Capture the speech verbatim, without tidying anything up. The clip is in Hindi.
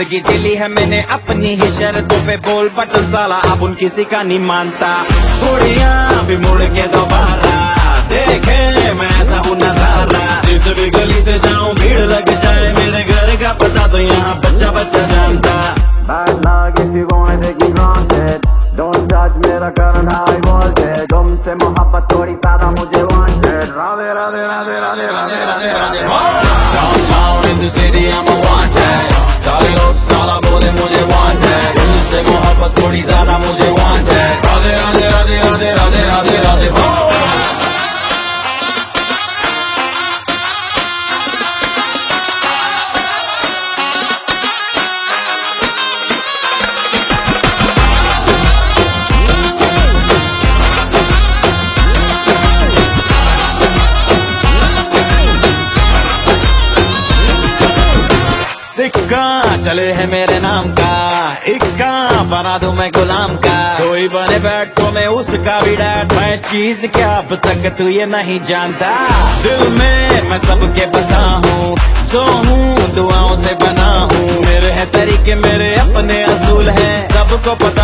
जिंदगी जिली है मैंने अपनी ही शर्तों पे, बोल बचन साला अब उन किसी का नहीं मानता। थोड़ियां भी मुड़ के दोबारा देखे मैं ऐसा हूँ नजारा, जिस भी गली से जाऊं भीड़ लग जाए, मेरे घर का पता तो यहाँ बच्चा बच्चा जानता। Bad luck if you wanna take me granted, don't judge मेरा कारण how I want it, तुमसे मोहब्बत थोड़ी ज्यादा मुझे wanted, Radhe Radhe Radhe Radhe Radhe Radhe Radhe. Downtown in the city I'm a wanted, सारे लोग साला बोले मुझे wanted, तुमसे मोहब्बत थोड़ी ज्यादा मुझे wanted, राधे राधे राधे राधे राधे राधे राधे। सिक्का चले है मेरे नाम का, इक्का बना दूं मैं गुलाम का, कोई बने बैठ तो मैं उसका भी डैड, मैं चीज क्या अब तक तू ये नहीं जानता। दिल में मैं सबके बसा हूँ, जो हूँ दुआओं से बना हूँ, मेरे है तरीके मेरे अपने असूल हैं, सबको पता